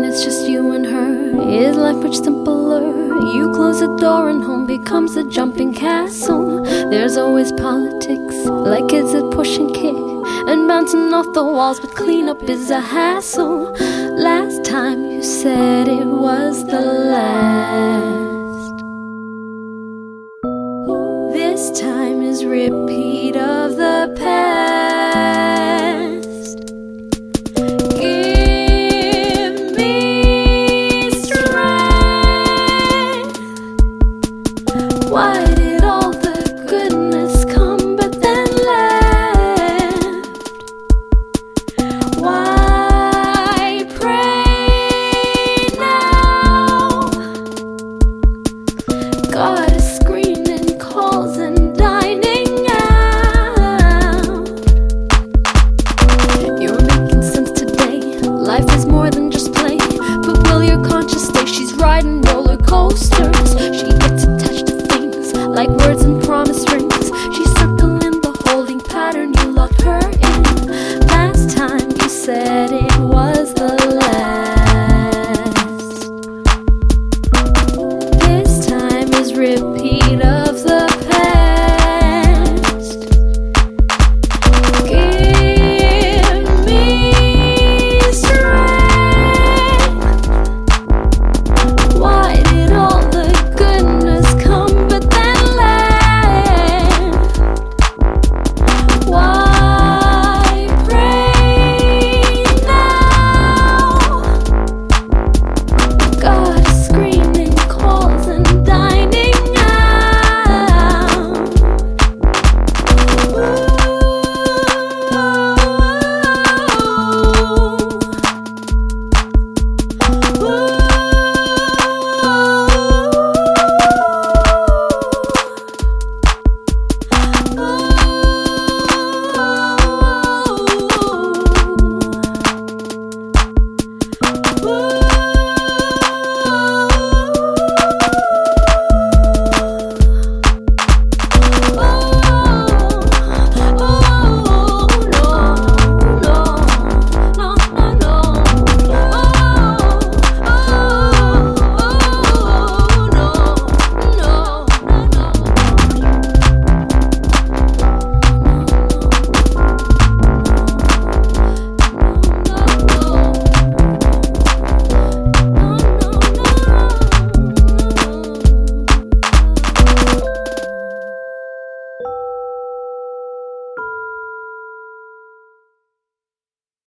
when it's just you and her, is life much simpler? You close the door and home becomes a jumping castle. There's always politics, like kids that push and kick and bouncing off the walls, but cleanup is a hassle. Last time you said it was the